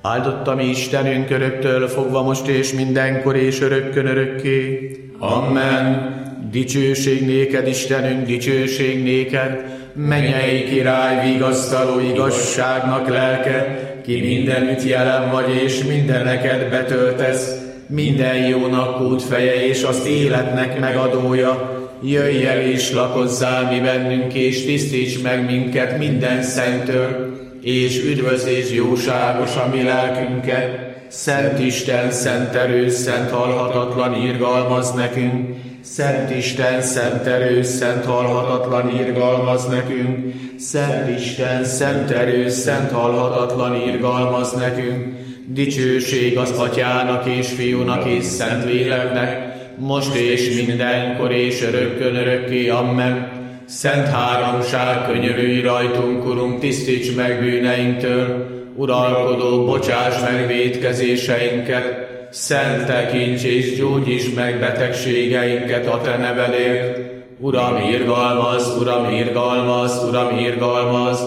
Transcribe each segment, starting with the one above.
Áldott a mi Istenünk öröktől fogva most és mindenkor és örökkön örökké. Amen. Dicsőség néked, Istenünk, dicsőség néked, mennyei király, vigasztaló igazságnak lelke, ki mindenütt jelen vagy és mindeneket betöltesz, minden jónak útfeje és azt életnek megadója. Jöjj el és lakozzál mi bennünk, és tisztíts meg minket minden szenttől, és üdvözlés jóságos a mi lelkünket. Szent Isten, szent erő, szent halhatatlan irgalmaz nekünk. Szent Isten, szent erő, szent halhatatlan irgalmaz nekünk. Szent Isten, szent erő, szent halhatatlan irgalmaz nekünk. Dicsőség az Atyának és Fiúnak és Szentléleknek, most és mindenkor és örökkön örökké. Amen. Szent háromság, könyörülj rajtunk, Urunk, tisztíts meg bűneinktől. Uralkodó, bocsáss meg vétkezéseinket. Szent tekints és gyógyíts meg betegségeinket a te nevedért. Uram, irgalmaz, Uram, irgalmaz, Uram, irgalmaz.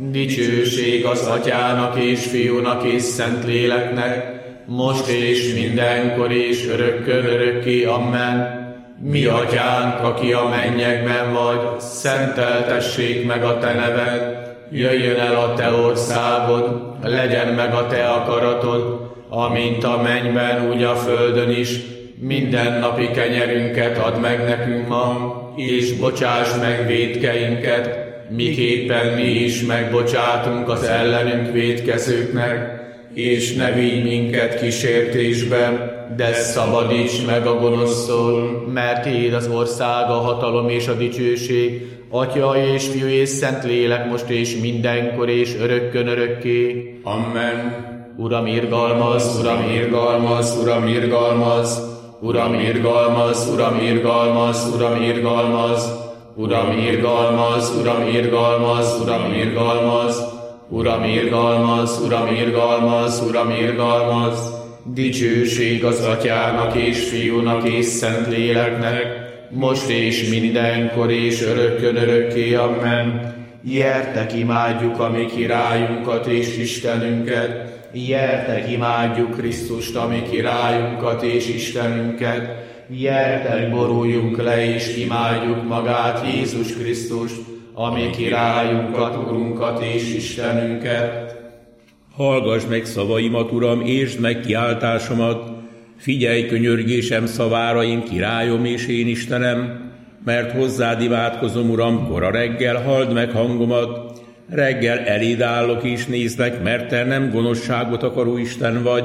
Dicsőség az Atyának és Fiúnak és Szentléleknek, most és mindenkor és örökkön örökké. Amen. Mi Atyánk, aki a mennyekben vagy, szenteltessék meg a te neved. Jöjjön el a te országod, legyen meg a te akaratod, amint a mennyben, úgy a földön is. Mindennapi kenyerünket add meg nekünk ma, és bocsáss meg vétkeinket, miképpen mi is megbocsátunk az ellenünk vétkezőknek, és ne vigy minket kísértésbe, de szabadíts meg a gonosztól, mert tiéd az ország, a hatalom és a dicsőség, Atya és Fiú és Szentlélek, most és mindenkor és örökkön örökké. Amen. Uram, irgalmaz, Uram, irgalmaz, Uram, irgalmaz, Uram, irgalmaz, Uram, irgalmaz, Uram, irgalmaz, Uram, irgalmaz, Uram, irgalmaz, Uram, irgalmaz, Uram, irgalmaz, Uram, irgalmaz, Uram, irgalmaz. Dicsőség az Atyának és Fiúnak és Szentléleknek, most és mindenkor és örökkön örökké. Amen. Gyertek, imádjuk a mi királyunkat és Istenünket. Gyertek, imádjuk Krisztust, a mi királyunkat és Istenünket. Gyertek, boruljunk le és imádjuk magát, Jézus Krisztust, a mi királyunkat, Urunkat és Istenünket. Hallgass meg szavaimat, Uram, értsd meg kiáltásomat, figyelj könyörgésem szavára, én királyom és én Istenem, mert hozzád imádkozom, Uram, kora reggel, halld meg hangomat, reggel eléd állok és nézlek, mert te nem gonoszságot akaró Isten vagy,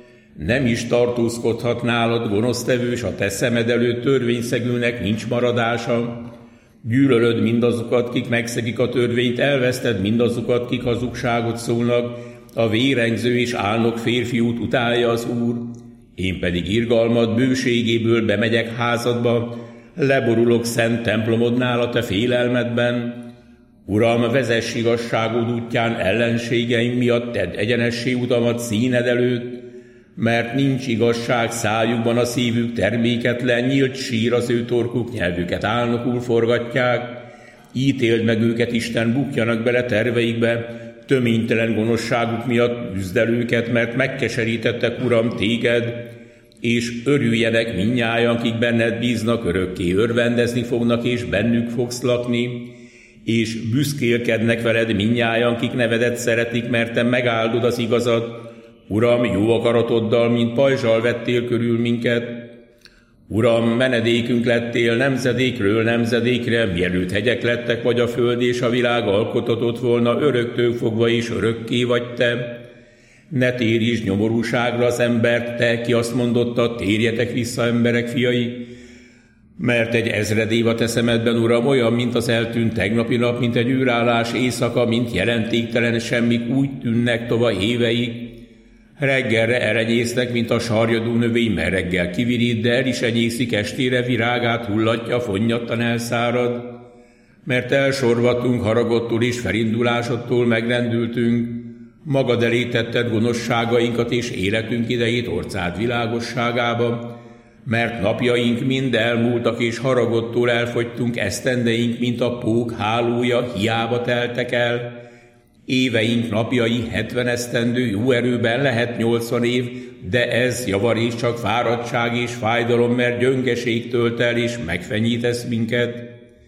nem is tartózkodhat nálad gonosztevős, a te szemed előtt törvényszegőnek nincs maradása. Gyűlölöd mindazokat, kik megszegik a törvényt, elveszted mindazokat, kik hazugságot szólnak, a vérengző és álnok férfiút utálja az Úr. Én pedig irgalmad bőségéből bemegyek házadba, leborulok szent templomodnál a te félelmedben. Uram, vezess igazságod útján ellenségeim miatt, tedd egyenessé utamat színed előtt, mert nincs igazság szájukban, a szívük terméketlen, nyílt sír az ő torkuk, nyelvüket álnokul forgatják. Ítéld meg őket, Isten, bukjanak bele terveikbe, töménytelen gonoszságuk miatt üzd el őket, mert megkeserítettek, Uram, téged, és örüljenek mindnyájan, akik benned bíznak, örökké örvendezni fognak, és bennük fogsz lakni, és büszkélkednek veled mindnyájan, akik nevedet szeretik, mert te megáldod az igazat. Uram, jó akaratoddal, mint pajzsal vettél körül minket. Uram, menedékünk lettél nemzedékről nemzedékre, mielőtt hegyek lettek vagy a föld és a világ alkotatott volna, öröktől fogva is örökké vagy te. Ne térítsd nyomorúságra az embert, te, ki azt mondottad, térjetek vissza, emberek fiai, mert egy ezred év a te szemedben, Uram, olyan, mint az eltűnt tegnapi nap, mint egy űrállás éjszaka, mint jelentéktelen semmik, úgy tűnnek tovább éveig. Reggelre elenyésznek, mint a sarjadó növény, mert reggel kivirít, de el is enyészik, estére virágát hullatja, fonnyattan elszárad. Mert elsorvadtunk haragodtól és felindulásodtól megrendültünk, magad elé tetted gonoszságainkat és életünk idejét orcád világosságába, mert napjaink mind elmúltak és haragodtól elfogytunk, esztendeink, mint a pók hálója, hiába teltek el, Éveink napjai 70 esztendő, jó erőben lehet 80 év, de ez javarészt csak fáradtság és fájdalom, mert gyöngeség tölt el és megfenyítesz minket.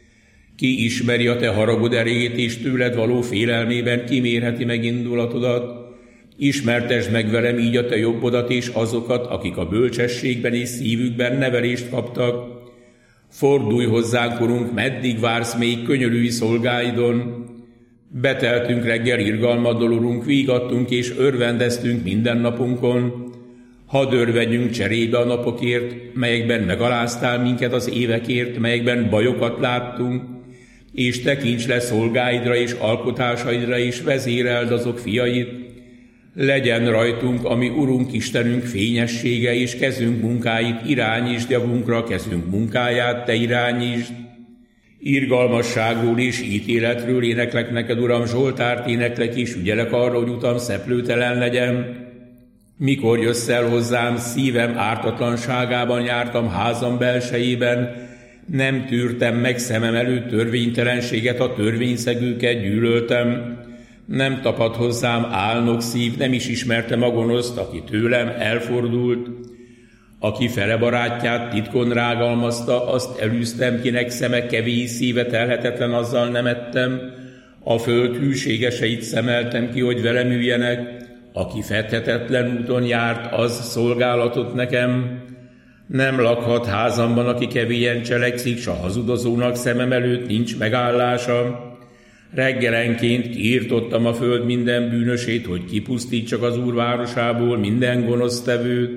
Ki ismeri a te haragod erejét, és tőled való félelmében kimérheti meg indulatodat? Ismertesd meg velem így a te jobbodat és azokat, akik a bölcsességben és szívükben nevelést kaptak. Fordulj hozzánk, Urunk, meddig vársz még, könyörülj szolgáidon? Beteltünk reggel irgalmaddal, Urunk, vígattunk és örvendeztünk minden napunkon. Hadd örvendjünk cserébe a napokért, melyekben megaláztál minket az évekért, melyekben bajokat láttunk, és tekints le szolgáidra és alkotásaidra, és vezéreld azok fiait. Legyen rajtunk, ami Urunk Istenünk fényessége, és kezünk munkáit irányítsd javunkra, kezünk munkáját te irányítsd. Irgalmasságról és ítéletről éneklek neked, Uram, Zsoltárt éneklek, és ügyelek arra, hogy utam szeplőtelen legyen. Mikor jössz el hozzám, szívem ártatlanságában jártam, házam belsejében, nem tűrtem meg szemem előtt törvénytelenséget, a törvényszegőket gyűlöltem. Nem tapad hozzám álnok szív, nem is ismertem a gonoszt, aki tőlem elfordult. Aki fele barátját titkon rágalmazta, azt elűztem, kinek szeme kevés, szíve telhetetlen, azzal nem ettem. A föld hűségeseit szemeltem ki, hogy velem üljenek. Aki fethetetlen úton járt, az szolgálatot nekem. Nem lakhat házamban, aki kevélyen cselekszik, s a hazudozónak szemem előtt nincs megállása. Reggelenként kiirtottam a föld minden bűnösét, hogy kipusztítsak az Úr városából minden gonosztevőt.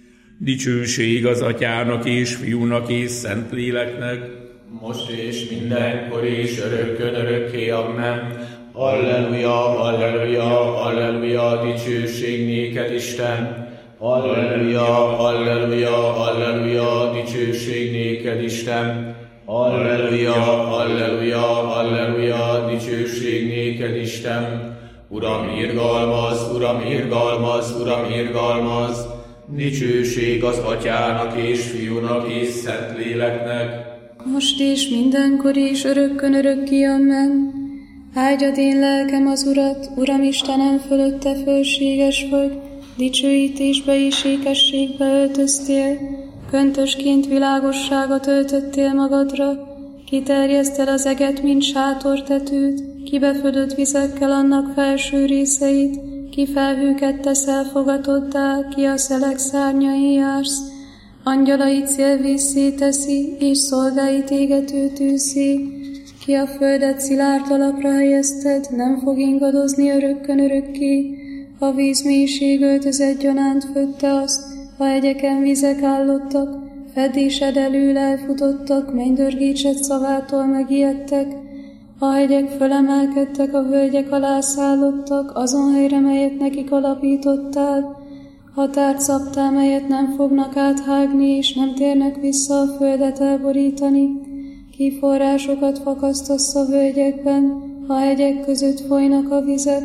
Dicsőség az Atyának és Fiúnak és Szentléleknek, most és mindenkor és örökkön örökké, amen. Alleluja, alleluja, alleluja, dicsőség néked, Isten. Alleluja, alleluja, alleluja, dicsőség néked, Isten. Alleluja, alleluja, alleluja, dicsőség néked, Isten. Uram, irgalmaz, Uram, irgalmaz, Uram, irgalmaz. Dicsőség az Atyának és Fiúnak és Szentléleknek, most és mindenkor és örökkön örökké, amen. Áldjad én lelkem az Urat, Uram Istenem, fölötte fölséges vagy, dicsőítésbe és ékességbe öltöztél, köntösként világosságot öltöttél magadra, kiterjeszted az eget, mint sátortetőt, kibefödött vizekkel annak felső részeit, ki felhőket teszel fogatoddá, ki a szelek szárnyain jársz, angyalait szélvészé teszi, és szolgáit égető tűzé, ki a földet szilárd alapra helyezted, nem fog ingadozni örökkön örökké, a vízmélység öltözet gyanánt födte azt, a hegyeken vizek állottak, fedésed elől elfutottak, mennydörgécsed szavától megijedtek, a hegyek fölemelkedtek, a völgyek alá szállottak, azon helyre, melyet nekik alapítottál, határt szabtál, melyet nem fognak áthágni, és nem térnek vissza a földet elborítani. Ki forrásokat fakasztasz a völgyekben, a hegyek között folynak a vizek.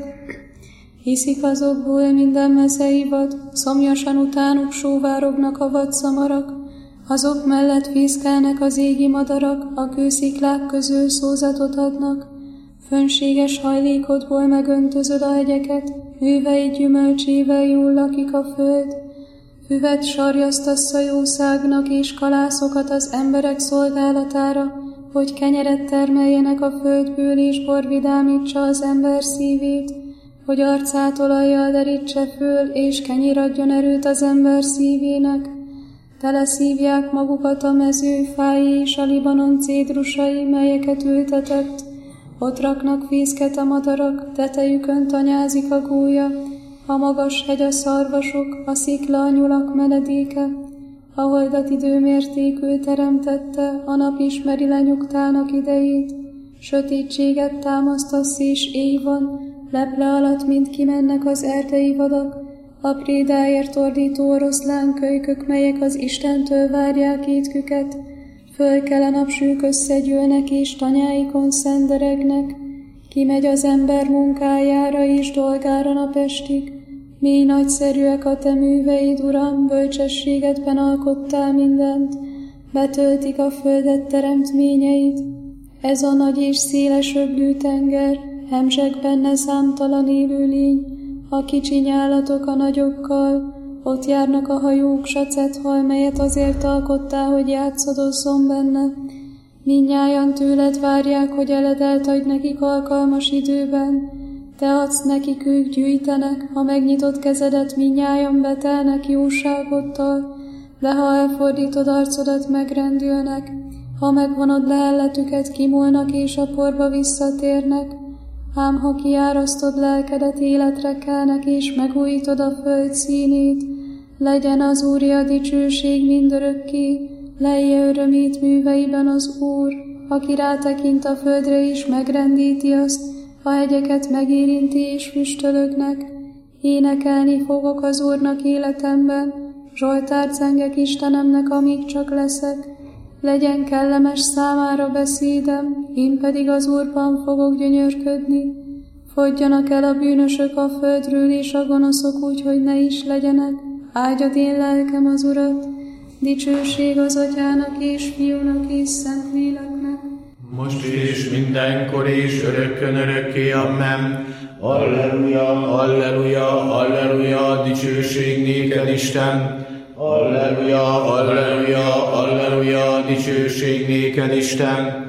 Hiszik azokból minden mezei vad, szomjasan utánuk sóvárognak a vadszamarak, azok mellett fészkelnek az égi madarak, a kősziklák közül szózatot adnak. Fönséges hajlékodból megöntözöd a hegyeket, hőveid gyümölcsével jól lakik a föld. Füvet sarjasztasz a jószágnak, és kalászokat az emberek szolgálatára, hogy kenyeret termeljenek a földből, és bor vidámítsa az ember szívét, hogy arcát olajjal derítse föl, és kenyér adjon erőt az ember szívének. Teleszívják magukat a mező fái és a Libanon cédrusai, melyeket ültetett. Ott raknak fészket a madarak, tetejükön tanyázik a gólya, a magas hegy a szarvasok, a szikla a nyulak menedéke. A holdat időmértékül teremtette, a nap ismeri lenyugtának idejét. Sötétséget támasztasz és éj van, leple alatt mind kimennek az erdei vadak, a prédáért ordító oroszlánkölykök, melyek az Istentől várják étküket, fölkel a napsűk összegyűlnek és tanyáikon szenderegnek, kimegy az ember munkájára és dolgára napestig. Mély nagyszerűek a te műveid, Uram, bölcsességedben alkottál mindent, betöltik a földet teremtményeid. Ez a nagy és széles öblű tenger, hemzseg benne számtalan élőlény, a kicsi állatok a nagyokkal, ott járnak a hajók, s a cethal, melyet azért alkottál, hogy játszadozzon benne. Mindnyájan tőled várják, hogy eledelt adj nekik alkalmas időben. Te adsz nekik, ők gyűjtenek, ha megnyitott kezedet, mindnyájan betelnek jóságoddal, de ha elfordítod arcodat, megrendülnek, ha megvonod lehelletüket, kimúlnak és a porba visszatérnek. Ám ha kiárasztod lelkedet, életre kelnek, és megújítod a föld színét, legyen az Úré a dicsőség mindörökké, lejje örömét műveiben az Úr, aki rátekint a földre is, megrendíti azt, a hegyeket megérinti és füstölögnek. Énekelni fogok az Úrnak életemben, zsoltárt zengek Istenemnek, amíg csak leszek. Legyen kellemes számára beszédem, én pedig az Úrban fogok gyönyörködni. Fogyjanak el a bűnösök a földről, és a gonoszok úgy, hogy ne is legyenek. Áldjad én lelkem az Urat, dicsőség az Atyának és Fiúnak és Szentléleknek. Most és mindenkor és örökkön örökké, amen. Alleluja, alleluja, alleluja, dicsőség néked Isten. Alleluja, alleluja, alleluja, dicsőség néked Isten.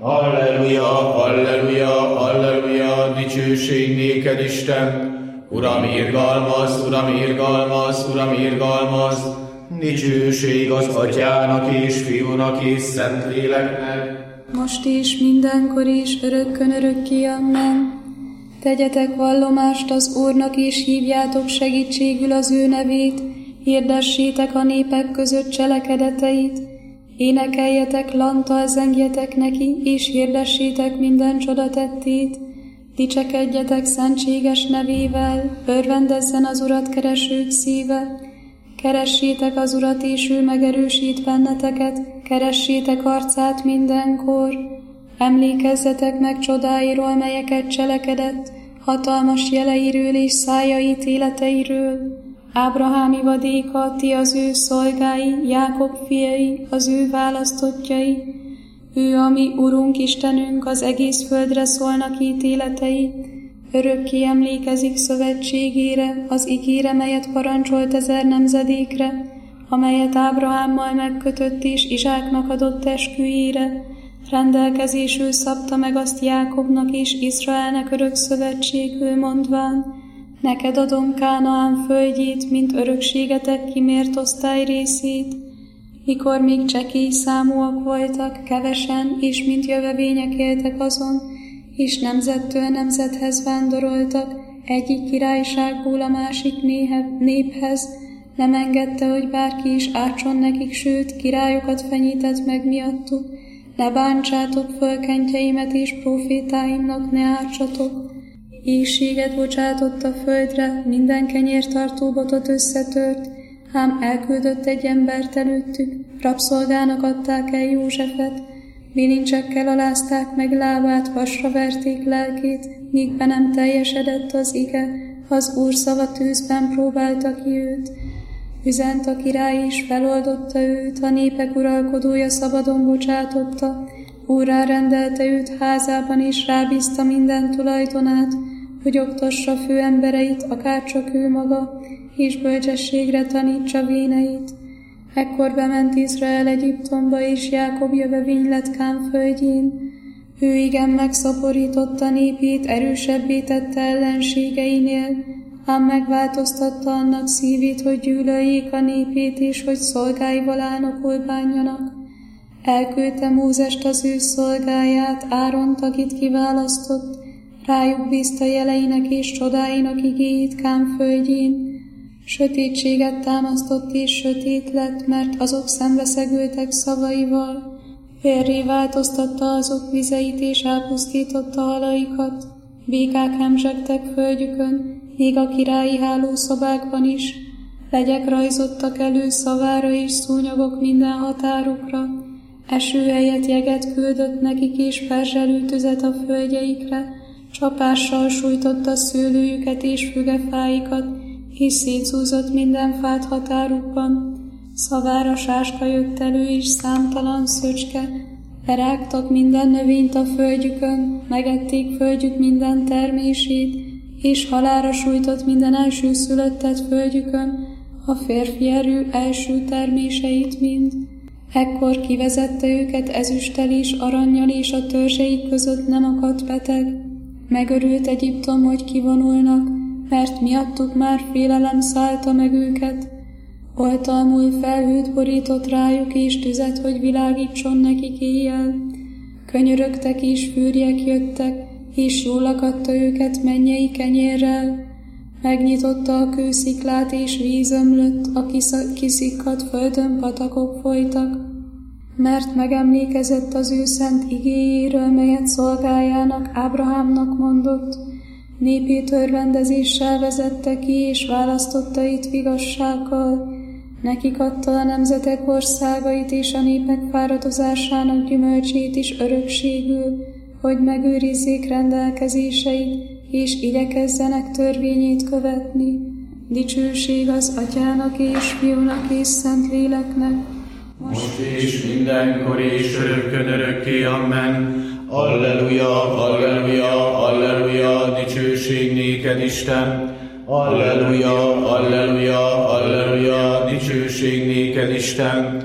Alleluja, alleluja, alleluja, dicsőség néked Isten. Uram, irgalmaz, Uram, irgalmaz, Uram, irgalmaz, dicsőség az Atyának és Fiúnak és Szentléleknek. Most és mindenkor és örökkön örökké, amen. Tegyetek vallomást az Úrnak, és hívjátok segítségül az ő nevét, hirdessétek a népek között cselekedeteit, énekeljetek, lanttal zengjetek neki, és hirdessétek minden csodatettét. Dicsekedjetek szentséges nevével, örvendezzen az Urat keresők szíve. Keressétek az Urat, és ő megerősít benneteket, keressétek arcát mindenkor. Emlékezzetek meg csodáiról, melyeket cselekedett, hatalmas jeleiről és szája ítéleteiről. Ábrahám ivadéka, ti az ő szolgái, Jákob fiai, az ő választottjai. Ő, a mi Urunk Istenünk, az egész földre szólnak ítéletei. Örökké emlékezik szövetségére, az ígére, melyet parancsolt 1000 nemzedékre, amelyet Ábrahámmal megkötött és Izsáknak adott esküjére. Rendelkezésül szabta meg azt Jákobnak és Izraelnek örök szövetségül, mondván: neked adom Kánaán földjét, mint örökségetek kimért osztály részét. Mikor még csekély számúak voltak, kevesen, és mint jövevények éltek azon, és nemzettől nemzethez vándoroltak, egyik királyságból a másik néphez, nem engedte, hogy bárki is ártson nekik, sőt, királyokat fenyített meg miattuk. Ne bántsátok föl kentjeimet, és profétáimnak ne ártsatok. Éhséget bocsátott a földre, minden kenyértartó botot összetört, ám elküldött egy embert előttük, rabszolgának adták el Józsefet, bilincsekkel alázták meg lábát, vasra verték lelkét, míg be nem teljesedett az ige, az Úr szava tűzben próbálta ki őt. Üzent a király is, feloldotta őt, a népek uralkodója szabadon bocsátotta, úrrá rendelte őt házában, és rábízta minden tulajdonát, hogy oktassa főembereit, akárcsak ő maga, és bölcsességre tanítsa véneit. Ekkor bement Izrael Egyiptomba, és Jákob jövevény lett Kán földjén. Ő igen megszaporította népét, erősebbé tette ellenségeinél, ám megváltoztatta annak szívét, hogy gyűlöljék a népét, és hogy szolgáival álnokul bánjanak. Elküldte Mózest, az ő szolgáját, Áront, akit kiválasztott, rájuk bízta jeleinek és csodáinak igéit Kán földjén. Sötétséget támasztott és sötét lett, mert azok szembeszegültek szavaival. Vérré változtatta azok vizeit, és elpusztította halaikat. Békák hemzsegtek földjükön, még a királyi hálószobákban is. Legyek rajzottak elő szavára, és szúnyogok minden határukra. Eső helyett jeget küldött nekik, és perzselő tüzet a földjeikre. Csapással sújtotta szőlőjüket és fügefáikat, és szétszúzott minden fát határukban. Szavára sáska jött elő, és számtalan szöcske, lerágtak minden növényt a földjükön, megették földjük minden termését, és halálra sújtott minden elsőszülöttet földjükön, a férfi erő első terméseit mind. Ekkor kivezette őket ezüsttel és arannyal, és a törzseik között nem akadt beteg. Megörült Egyiptom, hogy kivonulnak, mert miattuk már félelem szállta meg őket. Oltalmul felhőt borított rájuk, és tüzet, hogy világítson nekik éjjel. Könyörögtek és fűrjek jöttek, és jól akadta őket mennyei kenyérrel. Megnyitotta a kősziklát, és víz ömlött, a kiszikkadt földön patakok folytak. Mert megemlékezett az ő szent igéjéről, melyet szolgájának, Ábrahámnak mondott. Népét örvendezéssel vezette ki, és választotta itt vigassággal. Nekik adta a nemzetek országait, és a népek fáradozásának gyümölcsét is örökségül, hogy megőrizzék rendelkezéseit, és igyekezzenek törvényét követni. Dicsőség az Atyának és Fiúnak és Szentléleknek, most és mindenkor és örökkön örökké, amen. Alleluja, alleluja, alleluja, dicsőség néked, Isten. Alleluja, alleluja, alleluja, dicsőség néked, Isten.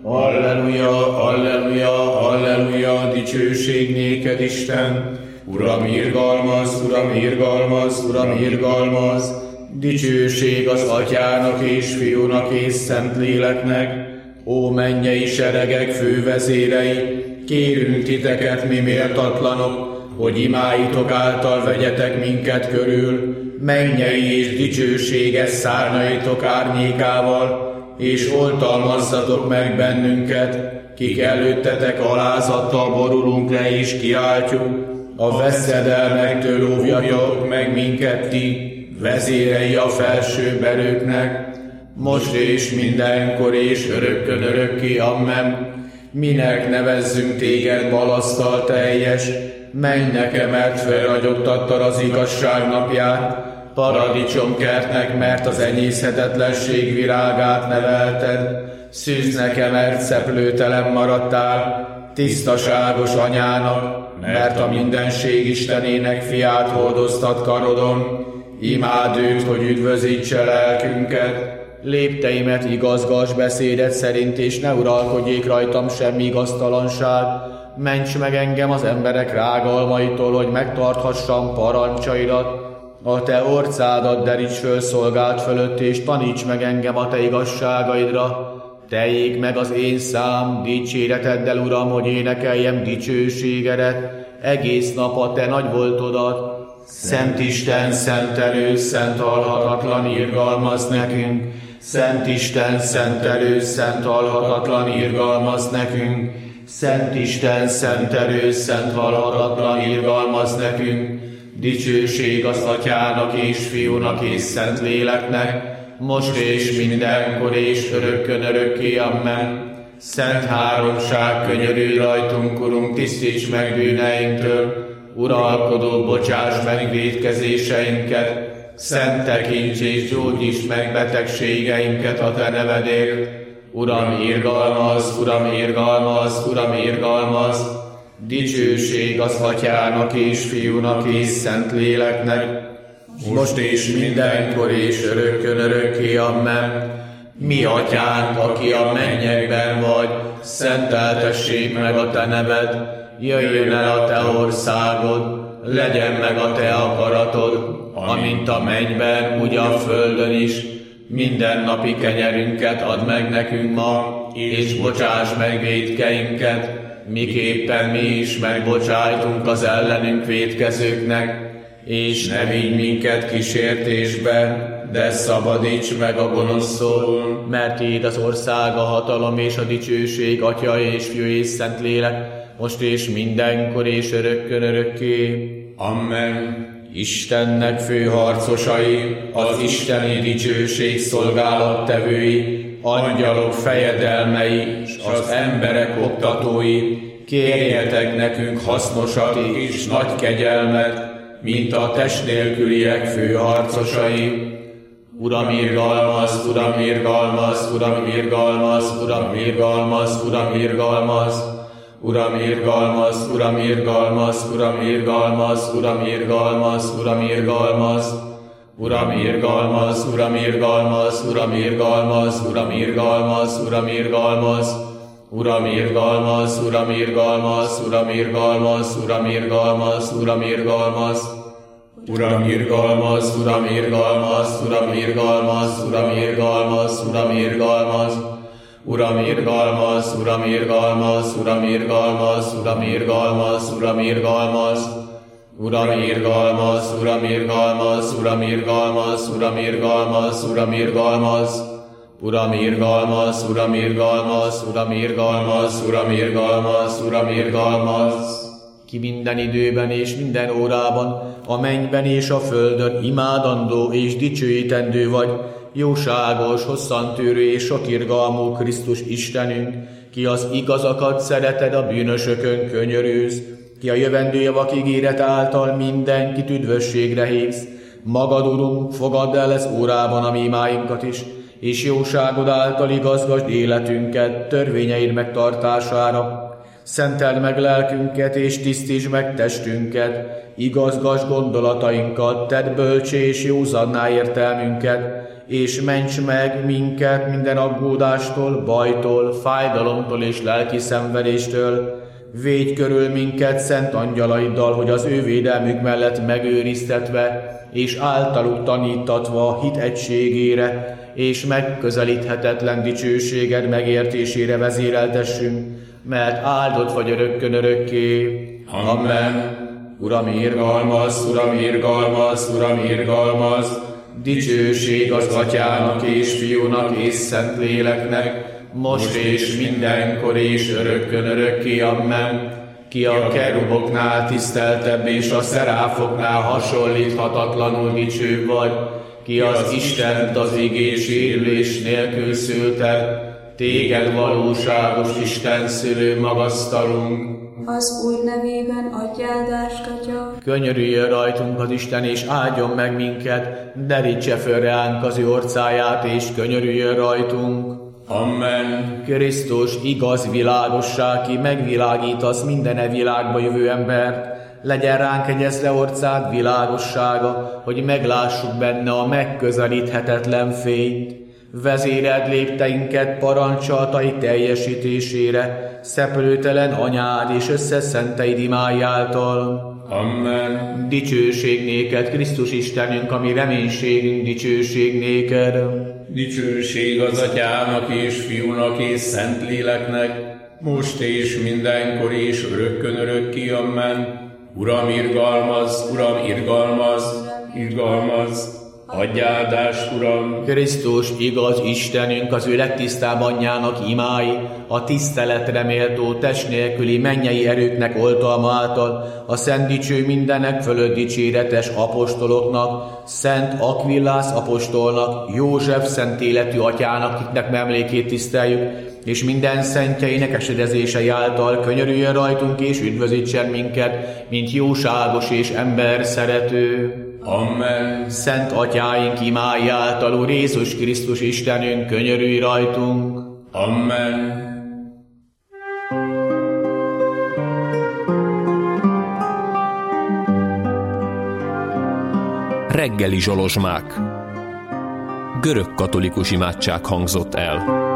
Alleluja, alleluja, alleluja, dicsőség néked, Isten. Uram, irgalmaz, Uram, irgalmaz, Uram, irgalmaz, dicsőség az Atyának és Fiúnak és Szentléleknek. Ó mennyei seregek fővezérei, kérünk titeket, mi méltatlanok, hogy imáitok által vegyetek minket körül, mennyei és dicsőséges szárnyaitok árnyékával, és oltalmazzatok meg bennünket, kik előttetek alázattal borulunk le és kiáltjuk, a veszedelmektől óvjatok meg minket ti, vezérei a felsőbb erőknek, most és mindenkor és örökkön örökké, amen. Minek nevezzünk téged balasztal teljes, menj nekem, mert felragyogtattad az igazság napját, paradicsomkertnek, mert az enyészhetetlenség virágát nevelted, szűz nekem, mert szeplőtelen maradtál, tisztaságos anyának, mert a mindenség Istenének fiát hordoztad karodon, imád őt, hogy üdvözítse lelkünket, lépteimet igazgass beszédet szerint, és ne uralkodjék rajtam semmi igaztalanság. Ments meg engem az emberek rágalmaitól, hogy megtarthassam parancsaidat. A te orcádat deríts föl szolgált fölött, és taníts meg engem a te igazságaidra. Teljék meg az én szám dicséreteddel, Uram, hogy énekeljem dicsőségedet, egész nap a te nagy voltodat. Szent Isten, szentelő, szent halhatatlan, irgalmaz nekünk. Szent Isten, szentelő, szent halhatatlan, irgalmaz nekünk. Szent Isten, szentelő, szent halhatatlan, irgalmaz nekünk. Dicsőség az Atyának és Fiúnak és Szentléleknek, most és mindenkor és örökkön örökké, amen. Szent háromság, könyörülj rajtunk, Urunk, tisztíts meg bűneinktől, uralkodó, bocsáss meg vétkezéseinket, szent tekints és gyógyíts meg betegségeinket a te nevedért. Uram, irgalmaz, Uram, irgalmaz, Uram, irgalmaz, dicsőség az Atyának és Fiúnak és Szentléleknek, most és mindenkor és örökkön örökké, amen. Mi Atyánk, aki a mennyekben vagy, szenteltessék meg a te neved, jöjjön el a te országod, legyen meg a te akaratod, amint a mennyben, úgy a földön is. Mindennapi kenyerünket add meg nekünk ma, és bocsáss meg vétkeinket, miképpen mi is megbocsájtunk az ellenünk vétkezőknek, és ne vigy minket kísértésbe, de szabadíts meg a gonosztól, mert tiéd az ország, a hatalom és a dicsőség, Atya és Fiú és Szentlélek, most és mindenkor és örökkön örökké. Amen. Istennek főharcosai, az isteni dicsőség szolgálattevői, angyalok fejedelmei, s az emberek oktatói, kérjetek nekünk hasznosat és nagy kegyelmet, mint a test nélküliek főharcosai. Uram, irgalmaz, Uram, irgalmaz, Uram, irgalmaz, Uram, irgalmaz, Uram, irgalmaz. Uram, irgalmaz, Uram, irgalmaz, Uram, irgalmaz, Uram, irgalmaz, Uram, irgalmaz. Uram, irgalmaz, Uram, irgalmaz, Uram, irgalmaz, Uram, irgalmaz, Uram, irgalmaz. Uram, irgalmaz, Uram, irgalmaz, Uram, irgalmaz, Uram, irgalmaz, Uram, irgalmaz. Uram, irgalmaz, Uram, irgalmaz, Uram, irgalmaz, Uram, irgalmaz, Uram, irgalmaz. Uram, irgalmaz, Uram, irgalmaz, Uram, irgalmaz, Uram, irgalmaz, Uram, irgalmaz. Uram, irgalmaz, Uram, irgalmaz, Uram, irgalmaz, Uram, irgalmaz, Uram, irgalmaz. Uram, irgalmaz, Uram, irgalmaz, Uram, irgalmaz, Uram, irgalmaz, Uram, irgalmaz. Ki minden időben és minden órában, a mennyben és a földön imádandó és dicsőítendő vagy, jóságos, hosszantűrő és sokirgalmú Krisztus Istenünk, ki az igazakat szereted, a bűnösökön könyörülsz, ki a jövendő javak ígéret által mindenkit üdvösségre hívsz. Magad, Urunk, fogadd el ez órában a mi imáinkat is, és jóságod által igazgasd életünket törvényeid megtartására. Szenteld meg lelkünket, és tisztítsd meg testünket, igazgasd gondolatainkat, tedd bölcsé és józanná értelmünket, és ments meg minket minden aggódástól, bajtól, fájdalomtól és lelki szenvedéstől. Védj körül minket szent angyalaiddal, hogy az ő védelmük mellett megőriztetve, és általuk tanítatva hit egységére, és megközelíthetetlen dicsőséged megértésére vezéreltessünk, mert áldott vagy örökkön örökké. Amen. Uram, irgalmaz, Uram, irgalmaz, Uram, irgalmaz. Dicsőség az Atyának és Fiúnak és Szentléleknek, most és mindenkor és örökkön örökké. Amen. Ki a keruboknál tiszteltebb és a szeráfoknál hasonlíthatatlanul dicsőbb vagy, ki az Istent az igés sérülés nélkül szülte, téged valóságos Isten szülő magasztalunk. Az Úr nevében adj áldást, Atya. Könyörüljön rajtunk az Isten, és áldjon meg minket, derítse föl reánk az ő orcáját, és könyörüljön rajtunk. Amen. Krisztus, igaz világosság, ki megvilágítasz minden világba jövő embert, legyen ránk egyezre orcád világossága, hogy meglássuk benne a megközelíthetetlen fényt. Vezéred lépteinket parancsolatai teljesítésére, szeplőtelen anyád és összeszenteid imái által. Amen. Dicsőség néked, Krisztus Istenünk, ami reménységünk, dicsőség néked. Dicsőség az Atyának és Fiúnak és Szentléleknek, most és mindenkor és örökkön örökké. Amen. Uram, irgalmaz, Uram, irgalmaz, irgalmaz. Adj áldást, Uram! Krisztus, igaz Istenünk, az ő legtisztább anyjának imái, a tiszteletre méltó test nélküli mennyei erőknek oltalma által, a szent dicső mindenek fölött dicséretes apostoloknak, Szent Akvillász apostolnak, József szent életű atyának, kiknek emlékét tiszteljük, és minden szentjeinek esedezései által könyörüljön rajtunk és üdvözítsen minket, mint jóságos és ember szerető. Amen. Szent atyáink imái által, Úr Jézus Krisztus Istenünk, könyörülj rajtunk. Amen. Reggeli zsolozsmák. Görög katolikus imádság hangzott el.